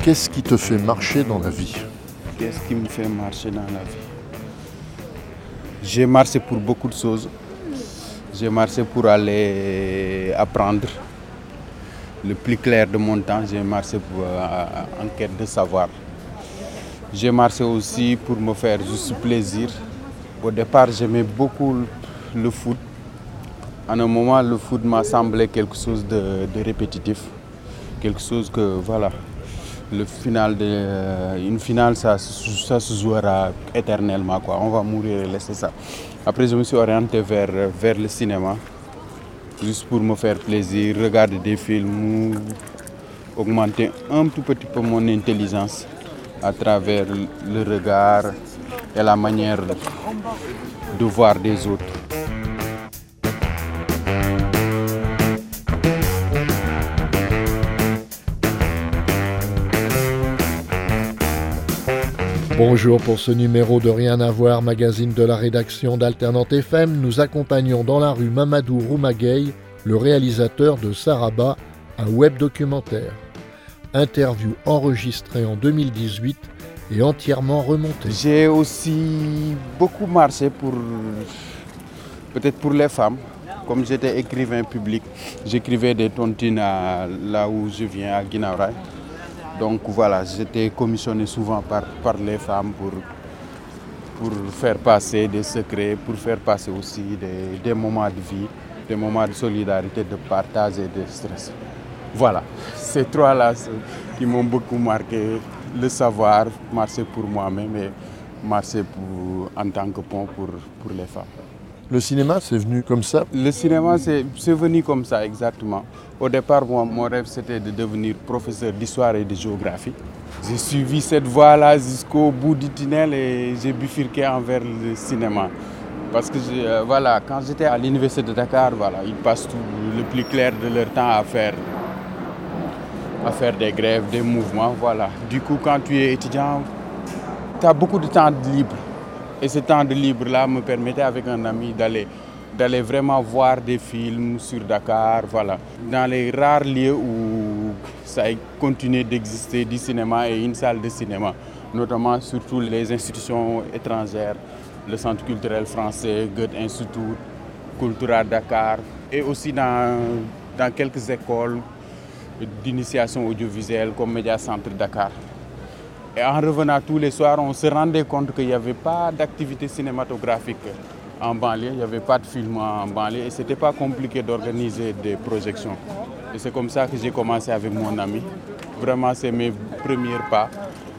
Qu'est-ce qui te fait marcher dans la vie? Qu'est-ce qui me fait marcher dans la vie? J'ai marché pour beaucoup de choses. J'ai marché pour aller apprendre. Le plus clair de mon temps, j'ai marché pour, en quête de savoir. J'ai marché aussi pour me faire juste plaisir. Au départ, j'aimais beaucoup le foot. À un moment, le foot m'a semblé quelque chose de répétitif. Quelque chose que, voilà, une finale, ça se jouera éternellement, quoi. On va mourir et laisser ça. Après, je me suis orienté vers le cinéma, juste pour me faire plaisir, regarder des films, augmenter un tout petit peu mon intelligence à travers le regard et la manière de voir des autres. Bonjour, pour ce numéro de Rien à voir, magazine de la rédaction d'Alternante FM, nous accompagnons dans la rue Mamadou Roumagueye, le réalisateur de Saraba, un web documentaire. Interview enregistrée en 2018 et entièrement remontée. J'ai aussi beaucoup marché peut-être pour les femmes. Comme j'étais écrivain public, j'écrivais des tontines là où je viens, à Guinaw Rail. Donc voilà, j'étais commissionné souvent par les femmes pour faire passer des secrets, pour faire passer aussi des moments de vie, des moments de solidarité, de partage et de stress. Voilà, ces trois-là qui m'ont beaucoup marqué, le savoir, marcher pour moi-même et marcher en tant que pont pour les femmes. Le cinéma, c'est venu comme ça? Le cinéma, c'est venu comme ça, exactement. Au départ, mon rêve, c'était de devenir professeur d'histoire et de géographie. J'ai suivi cette voie-là jusqu'au bout du tunnel et j'ai bifurqué envers le cinéma. Parce que voilà, quand j'étais à l'université de Dakar, voilà, ils passent le plus clair de leur temps à faire des grèves, des mouvements. Voilà. Du coup, quand tu es étudiant, tu as beaucoup de temps libre. Et ce temps de libre-là me permettait avec un ami d'aller vraiment voir des films sur Dakar, voilà. Dans les rares lieux où ça a continué d'exister du cinéma et une salle de cinéma, notamment surtout les institutions étrangères, le Centre culturel français, Goethe Institut, Cultura Dakar, et aussi dans quelques écoles d'initiation audiovisuelle comme Média Centre Dakar. Et en revenant tous les soirs, on se rendait compte qu'il n'y avait pas d'activité cinématographique en banlieue, il n'y avait pas de film en banlieue et ce n'était pas compliqué d'organiser des projections. Et c'est comme ça que j'ai commencé avec mon ami. Vraiment, c'est mes premiers pas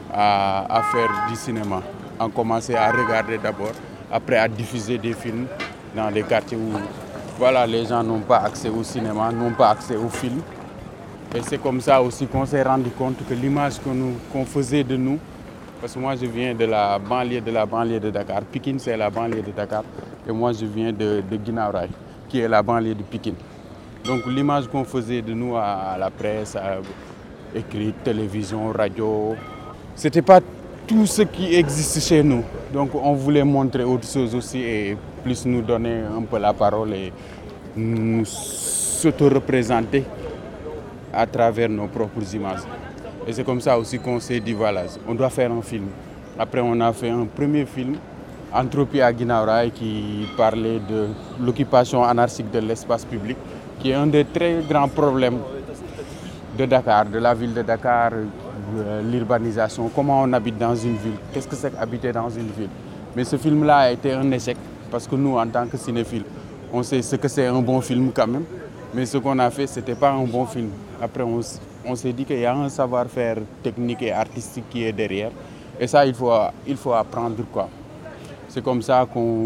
à faire du cinéma. On commençait à regarder d'abord, après à diffuser des films dans des quartiers où voilà, les gens n'ont pas accès au cinéma, n'ont pas accès aux films. Et c'est comme ça aussi qu'on s'est rendu compte que l'image qu'on faisait de nous, parce que moi je viens de la banlieue de Dakar, Pikine c'est la banlieue de Dakar, et moi je viens de Guinaw Rail, qui est la banlieue de Pikine. Donc l'image qu'on faisait de nous à la presse, écrite, télévision, radio, c'était pas tout ce qui existe chez nous. Donc on voulait montrer autre chose aussi et plus nous donner un peu la parole et nous s'auto-représenter à travers nos propres images. Et c'est comme ça aussi qu'on s'est dit, voilà, on doit faire un film. Après, on a fait un premier film, Entropie à Guinaw Rail, qui parlait de l'occupation anarchique de l'espace public, qui est un des très grands problèmes de Dakar, de la ville de Dakar, l'urbanisation, comment on habite dans une ville, qu'est-ce que c'est qu'habiter dans une ville. Mais ce film-là a été un échec, parce que nous, en tant que cinéphiles, on sait ce que c'est un bon film quand même. Mais ce qu'on a fait, ce n'était pas un bon film. Après, on s'est dit qu'il y a un savoir-faire technique et artistique qui est derrière. Et ça, il faut apprendre, quoi. C'est comme ça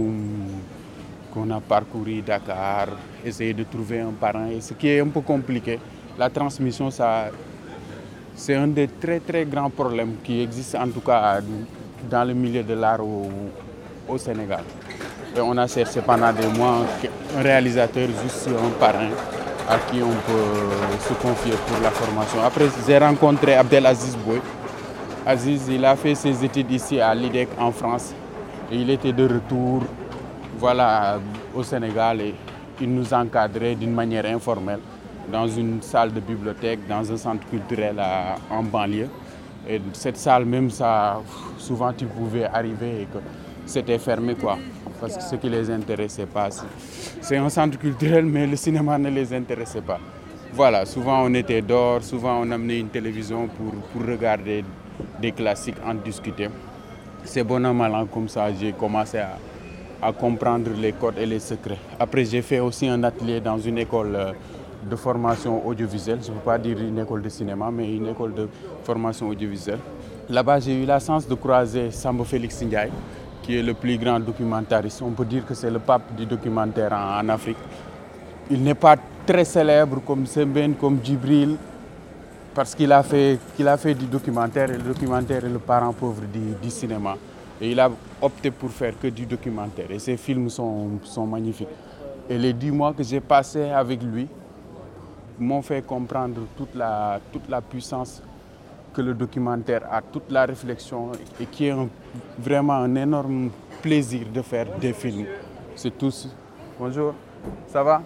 qu'on a parcouru Dakar, essayé de trouver un parrain. Et ce qui est un peu compliqué, la transmission, c'est un des très, très grands problèmes qui existent, en tout cas dans le milieu de l'art au Sénégal. Et on a cherché pendant des mois un réalisateur, juste un parrain à qui on peut se confier pour la formation. Après, j'ai rencontré Abdelaziz Boy. Aziz, il a fait ses études ici à l'IDEC en France. Et il était de retour voilà, au Sénégal et il nous encadrait d'une manière informelle dans une salle de bibliothèque, dans un centre culturel en banlieue. Et cette salle même, ça, souvent tu pouvais arriver et que c'était fermé quoi. Parce que ce qui les intéressait pas, c'est un centre culturel, mais le cinéma ne les intéressait pas. Voilà, souvent on était dehors, souvent on amenait une télévision pour regarder des classiques, en discuter. C'est bon an, mal an, comme ça, j'ai commencé à comprendre les codes et les secrets. Après, j'ai fait aussi un atelier dans une école de formation audiovisuelle. Je ne peux pas dire une école de cinéma, mais une école de formation audiovisuelle. Là-bas, j'ai eu la chance de croiser Samba Félix Ndiaye, qui est le plus grand documentariste. On peut dire que c'est le pape du documentaire en Afrique. Il n'est pas très célèbre comme Sembène, comme Djibril, parce qu'il a fait du documentaire, et le documentaire est le parent pauvre du cinéma. Et il a opté pour faire que du documentaire. Et ses films sont magnifiques. Et les 10 mois que j'ai passés avec lui m'ont fait comprendre toute la puissance que le documentaire a, toute la réflexion, et qui est vraiment un énorme plaisir de faire des films. C'est tous. Bonjour, ça va?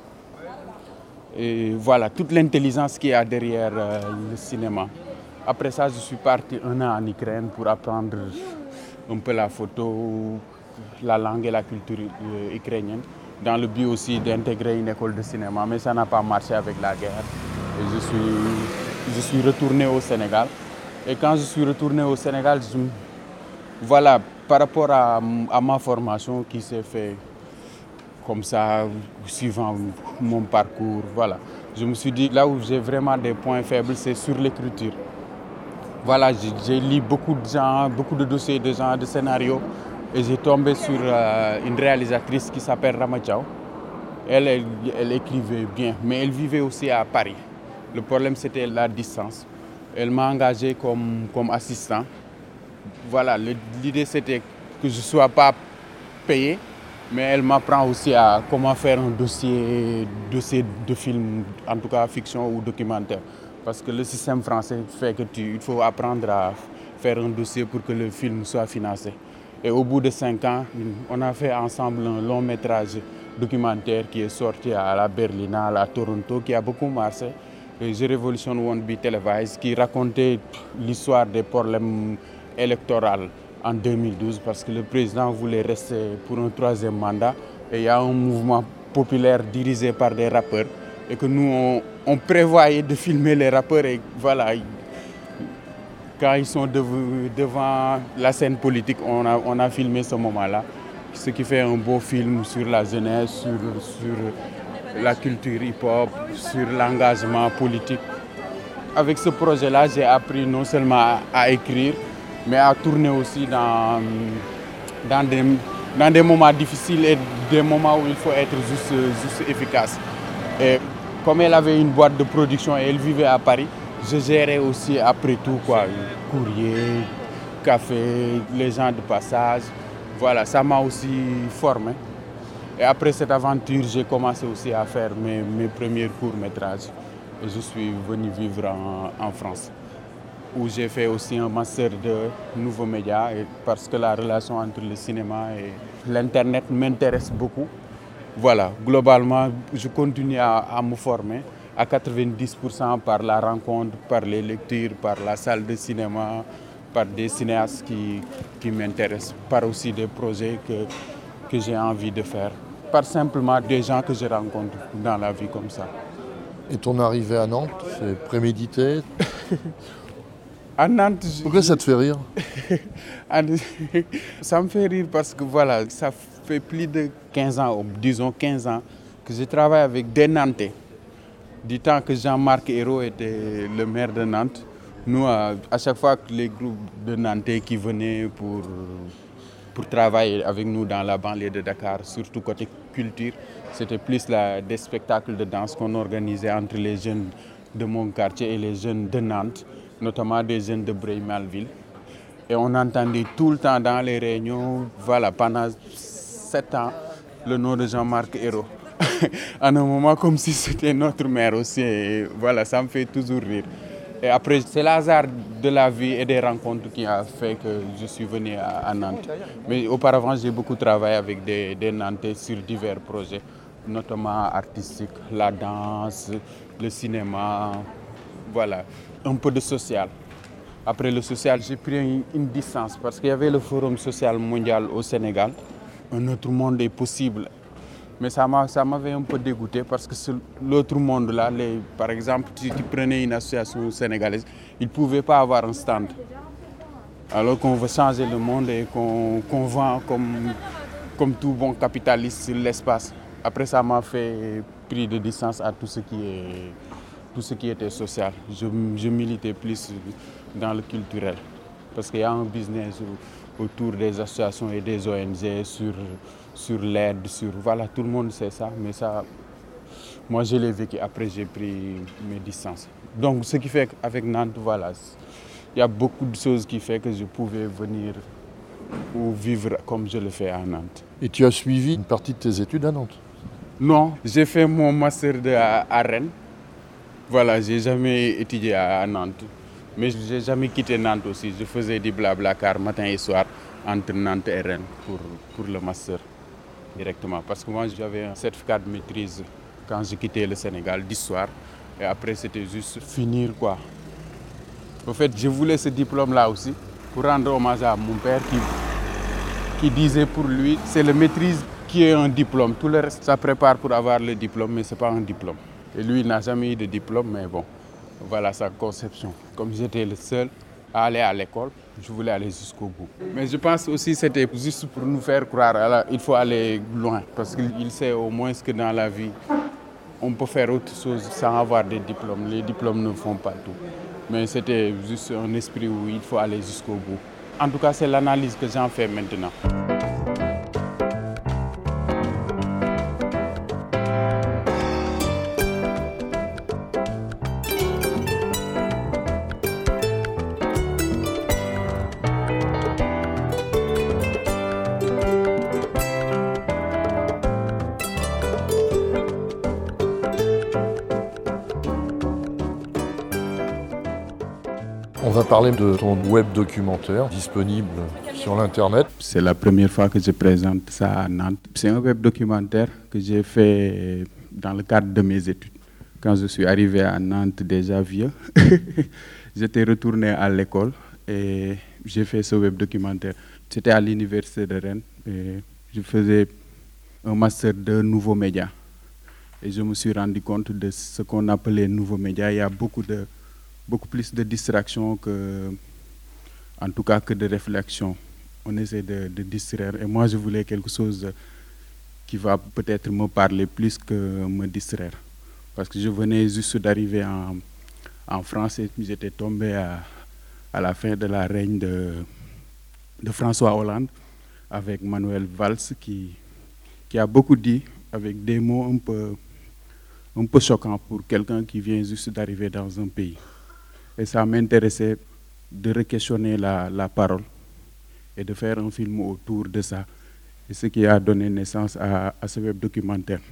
Et voilà, toute l'intelligence qu'il y a derrière le cinéma. Après ça, je suis parti 1 an en Ukraine pour apprendre un peu la photo, la langue et la culture ukrainienne, dans le but aussi d'intégrer une école de cinéma. Mais ça n'a pas marché avec la guerre. Et je suis retourné au Sénégal. Et quand je suis retourné au Sénégal, voilà, par rapport à ma formation qui s'est faite comme ça, suivant mon parcours, voilà. Je me suis dit, là où j'ai vraiment des points faibles, c'est sur l'écriture. Voilà, j'ai lu beaucoup de gens, beaucoup de dossiers de gens, de scénarios, et j'ai tombé sur une réalisatrice qui s'appelle Rama Diaw. Elle écrivait bien, mais elle vivait aussi à Paris. Le problème, c'était la distance. Elle m'a engagé comme assistant. Voilà, l'idée, c'était que je ne sois pas payé, mais elle m'apprend aussi à comment faire un dossier de film, en tout cas fiction ou documentaire. Parce que le système français fait qu'il faut apprendre à faire un dossier pour que le film soit financé. Et au bout de 5 ans, on a fait ensemble un long métrage documentaire qui est sorti à la Berlinale, à Toronto, qui a beaucoup marché. The Revolution Won't Be Televised, qui racontait l'histoire des problèmes électoraux en 2012, parce que le président voulait rester pour un 3e mandat. Et il y a un mouvement populaire dirigé par des rappeurs. Et que nous, on prévoyait de filmer les rappeurs. Et voilà, quand ils sont devant la scène politique, on a filmé ce moment-là. Ce qui fait un beau film sur la jeunesse, sur la culture hip-hop, sur l'engagement politique. Avec ce projet-là, j'ai appris non seulement à écrire, mais à tourner aussi dans des moments difficiles et des moments où il faut être juste efficace. Et comme elle avait une boîte de production et elle vivait à Paris, je gérais aussi après tout quoi, courrier, café, les gens de passage. Voilà, ça m'a aussi formé. Et après cette aventure, j'ai commencé aussi à faire mes premiers courts-métrages. Et je suis venu vivre en France, où j'ai fait aussi un master de nouveaux médias, parce que la relation entre le cinéma et l'Internet m'intéresse beaucoup. Voilà, globalement, je continue à me former à 90% par la rencontre, par les lectures, par la salle de cinéma, par des cinéastes qui m'intéressent, par aussi des projets que j'ai envie de faire, par simplement des gens que je rencontre dans la vie comme ça. Et ton arrivée à Nantes, c'est prémédité? À Nantes, pourquoi ça te fait rire? Ça me fait rire parce que voilà, ça fait plus de 15 ans, disons 15 ans, que je travaille avec des Nantais. Du temps que Jean-Marc Ayrault était le maire de Nantes, nous, à chaque fois que les groupes de Nantais qui venaient pour travailler avec nous dans la banlieue de Dakar, surtout côté culture, c'était plus des spectacles de danse qu'on organisait entre les jeunes de mon quartier et les jeunes de Nantes, notamment des jeunes de Breil-Malville. Et on entendait tout le temps dans les réunions, voilà, pendant 7 ans, le nom de Jean-Marc Ayrault. À un moment comme si c'était notre maire aussi. Et voilà, ça me fait toujours rire. Et après, c'est l'hasard de la vie et des rencontres qui a fait que je suis venu à Nantes. Mais auparavant, j'ai beaucoup travaillé avec des Nantais sur divers projets, notamment artistiques, la danse, le cinéma, voilà, un peu de social. Après le social, j'ai pris une distance parce qu'il y avait le Forum social mondial au Sénégal. Un autre monde est possible. Mais ça m'avait un peu dégoûté parce que l'autre monde-là, par exemple, si tu prenais une association sénégalaise, ils ne pouvaient pas avoir un stand. Alors qu'on veut changer le monde et qu'on vend comme tout bon capitaliste sur l'espace. Après, ça m'a fait pris de distance à tout ce qui était social. Je militais plus dans le culturel. Parce qu'il y a un business autour des associations et des ONG, sur l'aide, voilà, tout le monde sait ça. Mais ça, moi je l'ai vécu, après j'ai pris mes distances. Donc ce qui fait qu'avec Nantes, voilà, il y a beaucoup de choses qui font que je pouvais venir ou vivre comme je le fais à Nantes. Et tu as suivi une partie de tes études à Nantes? Non, j'ai fait mon master à Rennes. Voilà, j'ai jamais étudié à Nantes. Mais je n'ai jamais quitté Nantes aussi. Je faisais du blabla-car matin et soir entre Nantes et Rennes pour le master directement. Parce que moi, j'avais un certificat de maîtrise quand j'ai quitté le Sénégal d'histoire. Et après, c'était juste finir, quoi. En fait, je voulais ce diplôme-là aussi pour rendre hommage à mon père qui disait pour lui, c'est la maîtrise qui est un diplôme. Tout le reste, ça prépare pour avoir le diplôme, mais ce n'est pas un diplôme. Et lui, il n'a jamais eu de diplôme, mais bon, voilà sa conception. Comme j'étais le seul à aller à l'école, je voulais aller jusqu'au bout. Mais je pense aussi que c'était juste pour nous faire croire, alors, il faut aller loin. Parce qu'il sait au moins que dans la vie, on peut faire autre chose sans avoir des diplômes. Les diplômes ne font pas tout. Mais c'était juste un esprit où il faut aller jusqu'au bout. En tout cas, c'est l'analyse que j'en fais maintenant. On va parler de ton web documentaire disponible sur l'internet. C'est la première fois que je présente ça à Nantes. C'est un web documentaire que j'ai fait dans le cadre de mes études. Quand je suis arrivé à Nantes déjà vieux, j'étais retourné à l'école et j'ai fait ce web documentaire. C'était à l'université de Rennes et je faisais un master de nouveaux médias. Et je me suis rendu compte de ce qu'on appelait nouveaux médias. Il y a beaucoup plus de distractions en tout cas que de réflexion. On essaie de distraire. Et moi, je voulais quelque chose qui va peut-être me parler plus que me distraire. Parce que je venais juste d'arriver en France et j'étais tombé à la fin de la règne de François Hollande avec Manuel Valls qui a beaucoup dit avec des mots un peu choquants pour quelqu'un qui vient juste d'arriver dans un pays. Et ça m'intéressait de re-questionner la parole et de faire un film autour de ça. Et ce qui a donné naissance à ce web documentaire.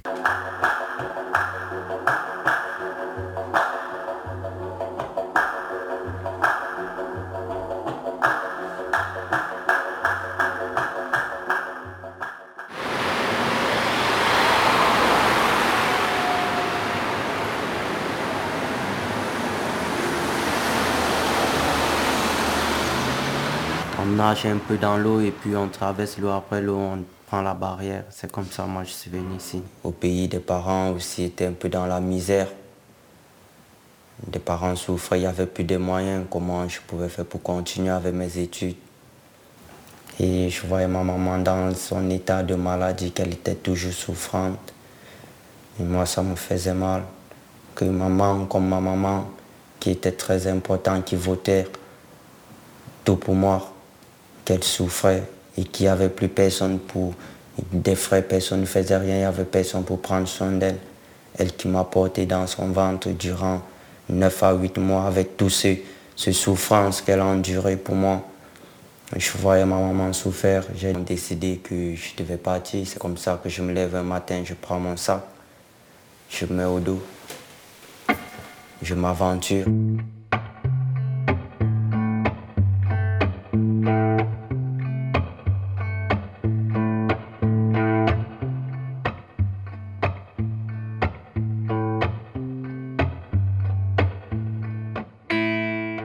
On nage un peu dans l'eau et puis on traverse l'eau. Après l'eau, on prend la barrière. C'est comme ça, moi, je suis venu ici. Au pays des parents aussi étaient un peu dans la misère. Des parents souffraient, il n'y avait plus de moyens. Comment je pouvais faire pour continuer avec mes études? Et je voyais ma maman dans son état de maladie, qu'elle était toujours souffrante. Et moi, ça me faisait mal. Que maman, comme ma maman, qui était très importante, qui votait tout pour moi, qu'elle souffrait et qu'il n'y avait plus personne pour des frais, personne ne faisait rien, il n'y avait personne pour prendre soin d'elle. Elle qui m'a porté dans son ventre durant 9 à 8 mois avec toutes ces souffrances qu'elle a endurées pour moi. Je voyais ma maman souffrir, j'ai décidé que je devais partir. C'est comme ça que je me lève un matin, je prends mon sac, je me mets au dos, je m'aventure.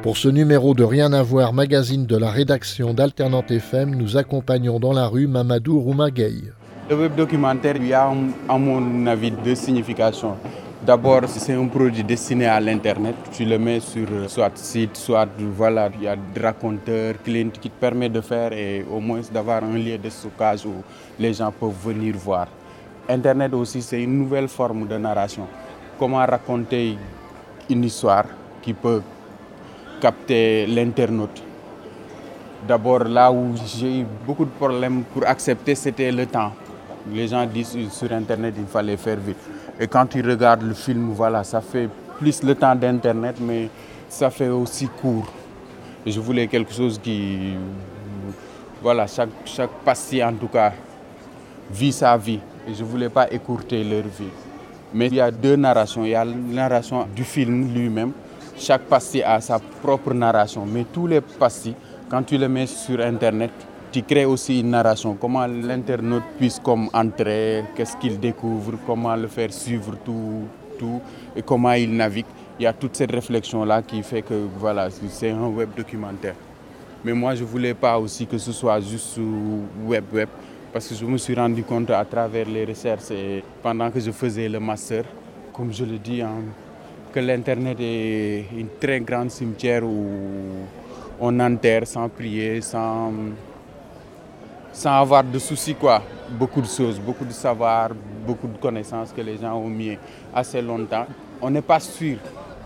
Pour ce numéro de Rien à voir, magazine de la rédaction d'Alternante FM, nous accompagnons dans la rue Mamadou Roumagueye. Le web documentaire, il y a à mon avis deux significations. D'abord, c'est un produit destiné à l'Internet. Tu le mets sur soit site, soit voilà, il y a des raconteurs, clients qui te permettent de faire et au moins d'avoir un lieu de stockage où les gens peuvent venir voir. Internet aussi, c'est une nouvelle forme de narration. Comment raconter une histoire qui peut capter l'internaute. D'abord, là où j'ai eu beaucoup de problèmes pour accepter, c'était le temps. Les gens disent sur Internet il fallait faire vite. Et quand tu regardes le film, voilà, ça fait plus le temps d'Internet, mais ça fait aussi court. Et je voulais quelque chose qui, voilà, chaque patient en tout cas vit sa vie. Et je ne voulais pas écourter leur vie. Mais il y a deux narrations. Il y a la narration du film lui-même. Chaque pastis a sa propre narration. Mais tous les pastis, quand tu les mets sur Internet, tu crées aussi une narration. Comment l'internaute puisse comme entrer, qu'est-ce qu'il découvre, comment le faire suivre tout et comment il navigue. Il y a toute cette réflexion-là qui fait que voilà, c'est un web documentaire. Mais moi, je ne voulais pas aussi que ce soit juste web. Parce que je me suis rendu compte à travers les recherches et pendant que je faisais le master, comme je le dis, que l'Internet est une très grande cimetière où on enterre sans prier, sans avoir de soucis, quoi. Beaucoup de choses, beaucoup de savoir, beaucoup de connaissances que les gens ont mis assez longtemps. On n'est pas sûr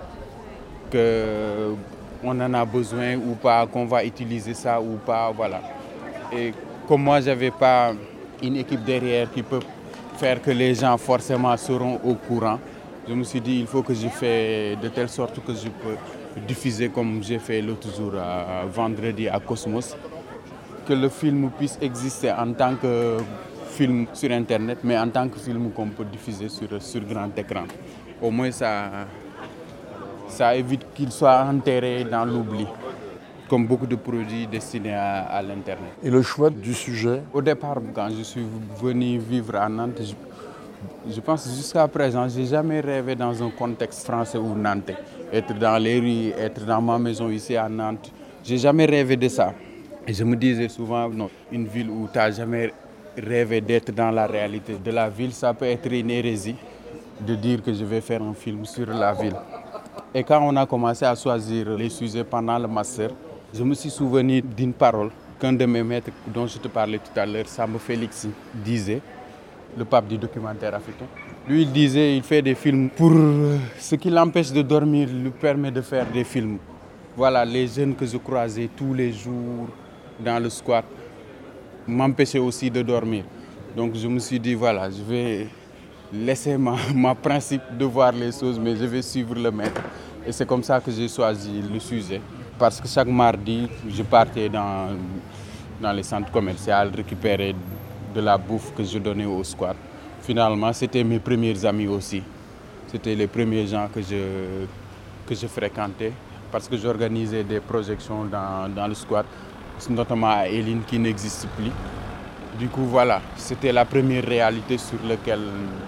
qu'on en a besoin ou pas, qu'on va utiliser ça ou pas, voilà. Et comme moi, je n'avais pas une équipe derrière qui peut faire que les gens forcément seront au courant, je me suis dit il faut que je fasse de telle sorte que je peux diffuser comme j'ai fait l'autre jour, vendredi à Cosmos, que le film puisse exister en tant que film sur Internet, mais en tant que film qu'on peut diffuser sur grand écran. Au moins ça évite qu'il soit enterré dans l'oubli, comme beaucoup de produits destinés à l'Internet. Et le choix du sujet? Au départ, quand je suis venu vivre à Nantes, je pense jusqu'à présent, je n'ai jamais rêvé dans un contexte français ou nantais. Être dans les rues, être dans ma maison ici à Nantes, je n'ai jamais rêvé de ça. Et je me disais souvent, non, une ville où tu n'as jamais rêvé d'être dans la réalité de la ville, ça peut être une hérésie de dire que je vais faire un film sur la ville. Et quand on a commencé à choisir les sujets pendant le master, je me suis souvenu d'une parole qu'un de mes maîtres dont je te parlais tout à l'heure, Samba Félix, disait, le pape du documentaire africain. Lui, il disait qu'il fait des films pour ce qui l'empêche de dormir, lui permet de faire des films. Voilà, les jeunes que je croisais tous les jours dans le squat m'empêchaient aussi de dormir. Donc je me suis dit, voilà, je vais laisser ma principe de voir les choses, mais je vais suivre le maître. Et c'est comme ça que j'ai choisi le sujet. Parce que chaque mardi, je partais dans les centres commerciaux récupérer de la bouffe que je donnais au squat. Finalement, c'était mes premiers amis aussi. C'était les premiers gens que je fréquentais parce que j'organisais des projections dans le squat, notamment à Eline qui n'existe plus. Du coup, voilà, c'était la première réalité sur laquelle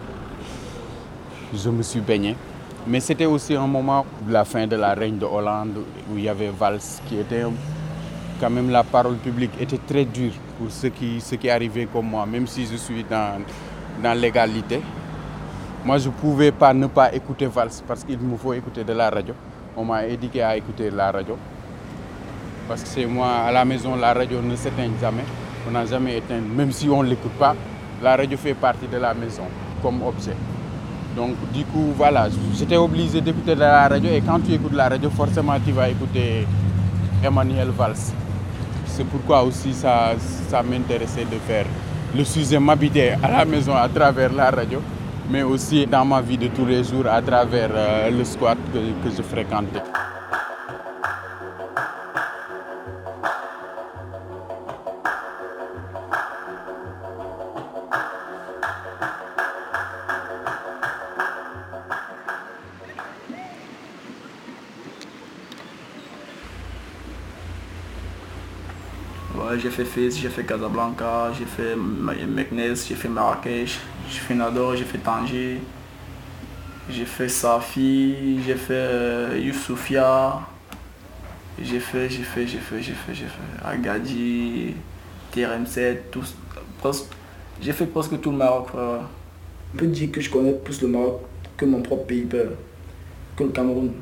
je me suis baigné. Mais c'était aussi un moment de la fin de la règne de Hollande où il y avait Valls qui était quand même la parole publique était très dure pour ceux qui arrivaient comme moi, même si je suis dans l'égalité. Moi, je ne pouvais pas ne pas écouter Valls parce qu'il me faut écouter de la radio. On m'a éduqué à écouter la radio. Parce que chez moi, à la maison, la radio ne s'éteint jamais. On n'a jamais éteint, même si on ne l'écoute pas. La radio fait partie de la maison comme objet. Donc du coup, voilà, j'étais obligé d'écouter de la radio et quand tu écoutes la radio, forcément tu vas écouter Emmanuel Valls. C'est pourquoi aussi ça m'intéressait de faire le sujet m'habitait à la maison à travers la radio, mais aussi dans ma vie de tous les jours à travers le squat que je fréquentais. Ouais, j'ai fait Fès, j'ai fait Casablanca, j'ai fait Meknes, j'ai fait Marrakech, j'ai fait Nador, j'ai fait Tanger, j'ai fait Safi, j'ai fait Youssoufia, J'ai fait. Agadir, TRM7, j'ai fait presque tout le Maroc, frère. On peut dire que je connais plus le Maroc que mon propre pays, que le Cameroun.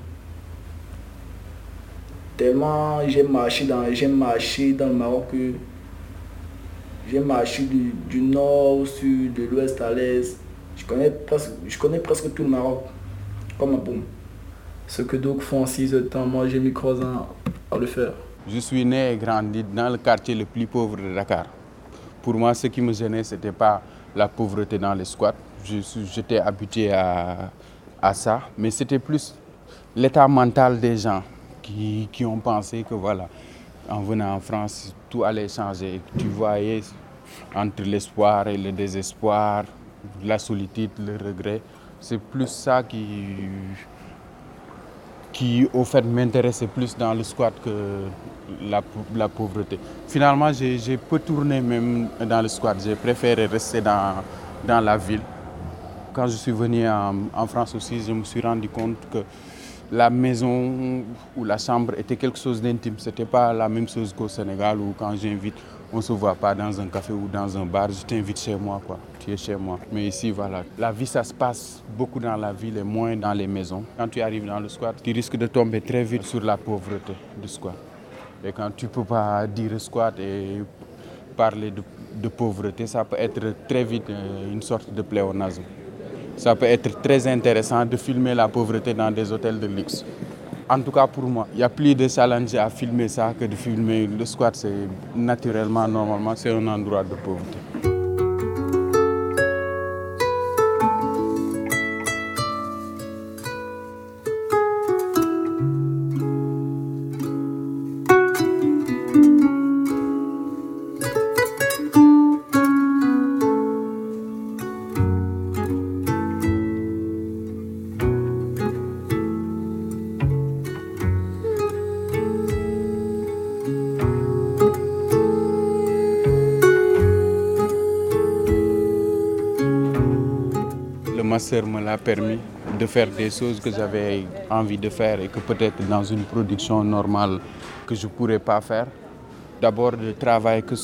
Tellement j'ai marché dans le Maroc que j'ai marché du nord au sud, de l'ouest à l'est. Je connais presque tout le Maroc, comme un boum. Ce que d'autres font en 6 heures de temps, moi j'ai mis 3 ans à le faire. Je suis né et grandi dans le quartier le plus pauvre de Dakar. Pour moi, ce qui me gênait, ce n'était pas la pauvreté dans les squats. J'étais habitué à ça, mais c'était plus l'état mental des gens qui ont pensé que voilà, en venant en France, tout allait changer. Tu voyais entre l'espoir et le désespoir, la solitude, le regret. C'est plus ça qui au fait m'intéressait plus dans le squat que la pauvreté. Finalement, j'ai peu tourné même dans le squat. J'ai préféré rester dans la ville. Quand je suis venu en France aussi, je me suis rendu compte que la maison ou la chambre était quelque chose d'intime. Ce n'était pas la même chose qu'au Sénégal où quand j'invite, on ne se voit pas dans un café ou dans un bar. Je t'invite chez moi, quoi. Tu es chez moi. Mais ici, voilà, la vie, ça se passe beaucoup dans la ville et moins dans les maisons. Quand tu arrives dans le squat, tu risques de tomber très vite sur la pauvreté du squat. Et quand tu ne peux pas dire squat et parler de pauvreté, ça peut être très vite une sorte de pléonasme. Ça peut être très intéressant de filmer la pauvreté dans des hôtels de luxe. En tout cas pour moi, il y a plus de challenge à filmer ça que de filmer le squat. C'est naturellement, normalement, c'est un endroit de pauvreté. Le master me l'a permis de faire des choses que j'avais envie de faire et que peut-être dans une production normale que je ne pourrais pas faire. D'abord de travailler que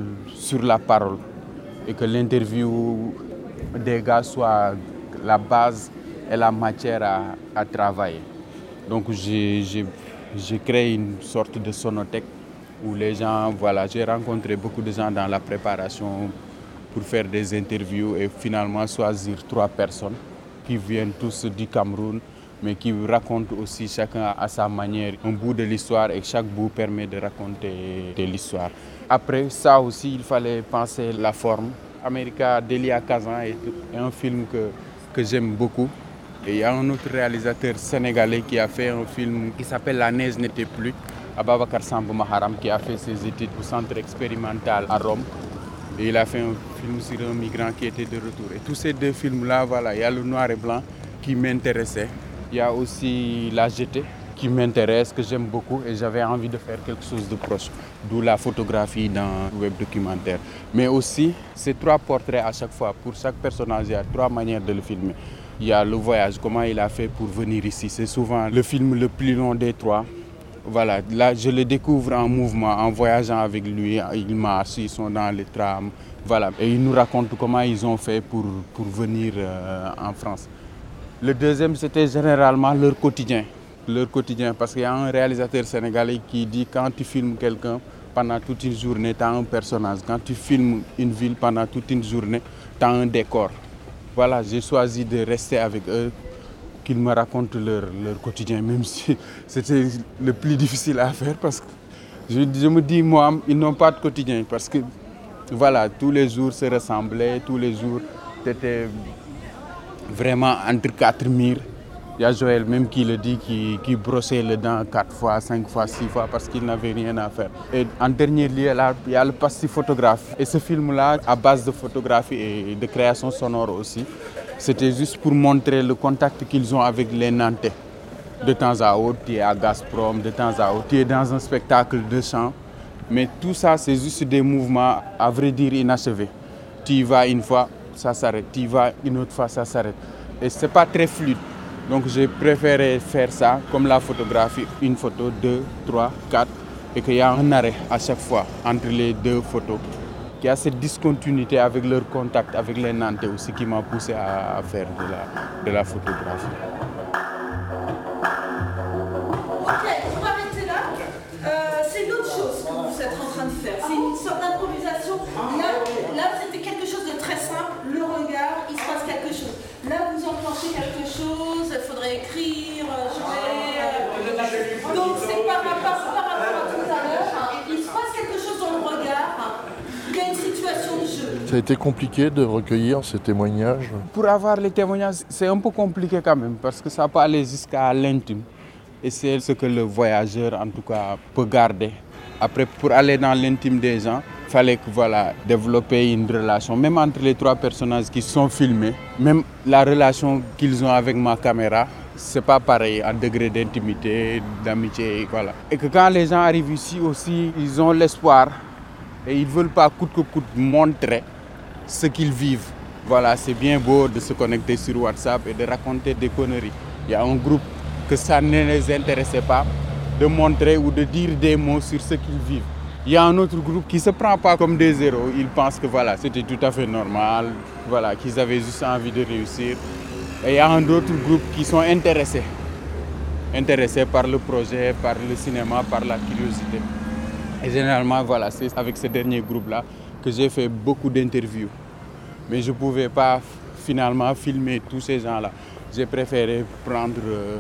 sur la parole et que l'interview des gars soit la base et la matière à travailler. Donc j'ai créé une sorte de sonothèque où les gens, voilà, j'ai rencontré beaucoup de gens dans la préparation pour faire des interviews et finalement choisir 3 personnes qui viennent tous du Cameroun, mais qui racontent aussi chacun à sa manière un bout de l'histoire et chaque bout permet de raconter de l'histoire. Après ça aussi, il fallait penser la forme. America d'Elia Kazan est un film que j'aime beaucoup. Et il y a un autre réalisateur sénégalais qui a fait un film qui s'appelle La neige n'était plus, Ababakar Samb Maharam, qui a fait ses études au centre expérimental à Rome. Et il a fait un film sur un migrant qui était de retour. Et tous ces 2 films-là, voilà, il y a le noir et blanc qui m'intéressait. Il y a aussi La Jetée qui m'intéresse, que j'aime beaucoup et j'avais envie de faire quelque chose de proche. D'où la photographie dans le web documentaire. Mais aussi, c'est 3 portraits à chaque fois. Pour chaque personnage, il y a 3 manières de le filmer. Il y a le voyage, comment il a fait pour venir ici. C'est souvent le film le plus long des 3. Voilà, là je le découvre en mouvement, en voyageant avec lui, ils marchent, ils sont dans les trams, voilà. Et ils nous racontent comment ils ont fait pour venir en France. Le deuxième, c'était généralement leur quotidien, parce qu'il y a un réalisateur sénégalais qui dit quand tu filmes quelqu'un pendant toute une journée, tu as un personnage. Quand tu filmes une ville pendant toute une journée, tu as un décor. Voilà, j'ai choisi de rester avec eux, qu'ils me racontent leur quotidien, même si c'était le plus difficile à faire parce que je me dis, moi, ils n'ont pas de quotidien parce que voilà, tous les jours se ressemblaient, tous les jours, tu étais vraiment entre 4 murs. Il y a Joël même qui le dit, qui brossait les dents 4 fois, 5 fois, 6 fois parce qu'il n'avait rien à faire. Et en dernier lieu, là, il y a le passif photographe. Et ce film-là, à base de photographie et de création sonore aussi, c'était juste pour montrer le contact qu'ils ont avec les Nantais. De temps à autre, tu es à Gazprom, de temps à autre, tu es dans un spectacle de chant. Mais tout ça, c'est juste des mouvements, à vrai dire, inachevés. Tu y vas une fois, ça s'arrête. Tu y vas une autre fois, ça s'arrête. Et ce n'est pas très fluide. Donc j'ai préféré faire ça comme la photographie, une photo, 2, 3, 4, et qu'il y a un arrêt à chaque fois entre les deux photos. Il y a cette discontinuité avec leur contact avec les Nantais aussi qui m'a poussé à faire de la photographie. Ok, on va arrêter là. C'est une autre chose que vous êtes en train de faire. C'est une sorte d'improvisation. Là c'était quelque chose de très simple. Le regard, il se passe quelque chose. Là, vous enclenchez quelque chose. Il faudrait écrire, jouer. Donc c'est par rapport à tout à l'heure. Il se passe quelque chose dans le regard. Il y a une situation de jeu. Ça a été compliqué de recueillir ces témoignages? Pour avoir les témoignages, c'est un peu compliqué quand même parce que ça peut aller jusqu'à l'intime. Et c'est ce que le voyageur, en tout cas, peut garder. Après, pour aller dans l'intime des gens, il fallait développer une relation. Même entre les trois personnages qui sont filmés, même la relation qu'ils ont avec ma caméra, c'est pas pareil en degré d'intimité, d'amitié, voilà. Et que quand les gens arrivent ici aussi, ils ont l'espoir et ils ne veulent pas coûte que coûte montrer ce qu'ils vivent. Voilà, c'est bien beau de se connecter sur WhatsApp et de raconter des conneries. Il y a un groupe que ça ne les intéressait pas de montrer ou de dire des mots sur ce qu'ils vivent. Il y a un autre groupe qui ne se prend pas comme des héros. Ils pensent que voilà, c'était tout à fait normal, voilà, qu'ils avaient juste envie de réussir. Et il y a un autre groupe qui sont intéressés par le projet, par le cinéma, par la curiosité. Et généralement, voilà, c'est avec ce dernier groupe-là que j'ai fait beaucoup d'interviews. Mais je ne pouvais pas finalement filmer tous ces gens-là. J'ai préféré prendre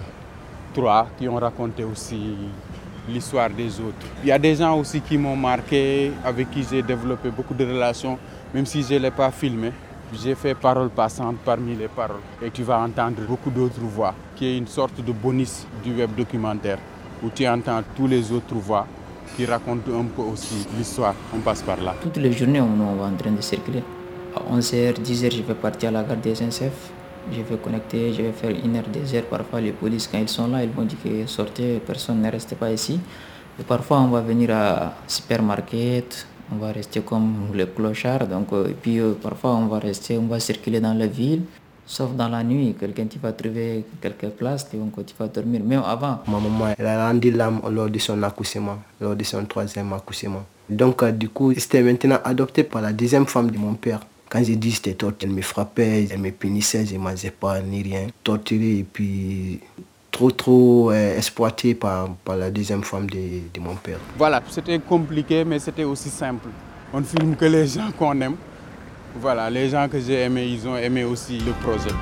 3 qui ont raconté aussi l'histoire des autres. Il y a des gens aussi qui m'ont marqué, avec qui j'ai développé beaucoup de relations, même si je ne l'ai pas filmé. J'ai fait parole passante parmi les paroles. Et tu vas entendre beaucoup d'autres voix, qui est une sorte de bonus du web documentaire, où tu entends tous les autres voix qui racontent un peu aussi l'histoire. On passe par là. Toutes les journées, on va en train de circuler. À 11h, 10h, je vais partir à la gare des SNCF. Je vais connecter, je vais faire 1 heure, 2 heures. Parfois, les polices, quand ils sont là, ils vont dire que sortez, personne ne reste pas ici. Et parfois, on va venir à supermarket, on va rester comme les clochards. Donc, et puis, parfois, on va circuler dans la ville. Sauf dans la nuit, quelqu'un tu vas trouver quelque place, tu vas dormir. Même avant. Ma maman, elle a rendu l'âme lors de son accouchement, lors de son 3e accouchement. Donc, du coup, c'était maintenant adopté par la 2e femme de mon père. Quand j'ai dit c'était torturé, elle me frappait, elle me punissait, je ne mangeais pas ni rien. Torturé et puis trop exploité par la 2e femme de mon père. Voilà, c'était compliqué, mais c'était aussi simple. On ne filme que les gens qu'on aime. Voilà, les gens que j'ai aimés, ils ont aimé aussi le projet.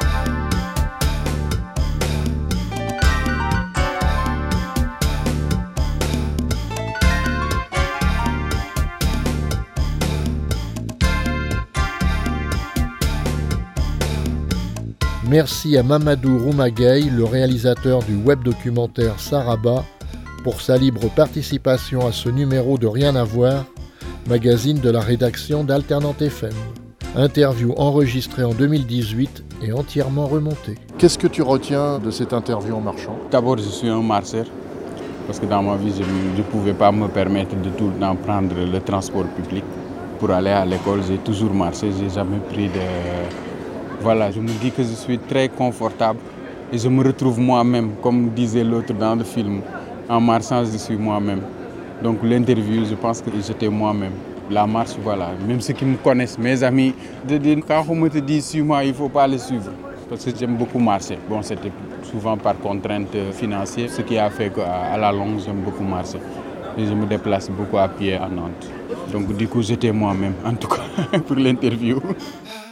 Merci à Mamadou Roumagueye, le réalisateur du web documentaire Saraba, pour sa libre participation à ce numéro de Rien à voir, magazine de la rédaction d'Alternante FM. Interview enregistrée en 2018 et entièrement remontée. Qu'est-ce que tu retiens de cette interview en marchant? D'abord, je suis un marcheur, parce que dans ma vie, je ne pouvais pas me permettre de tout le temps prendre le transport public. Pour aller à l'école, j'ai toujours marché, je n'ai jamais pris de... Voilà, je me dis que je suis très confortable et je me retrouve moi-même, comme disait l'autre dans le film. En marchant, je suis moi-même. Donc l'interview, je pense que j'étais moi-même. La marche, voilà. Même ceux qui me connaissent, mes amis, quand on me dit suis-moi, il ne faut pas le suivre. Parce que j'aime beaucoup marcher. Bon, c'était souvent par contrainte financière, ce qui a fait qu'à la longue, j'aime beaucoup marcher. Et je me déplace beaucoup à pied à Nantes. Donc du coup, j'étais moi-même, en tout cas, pour l'interview.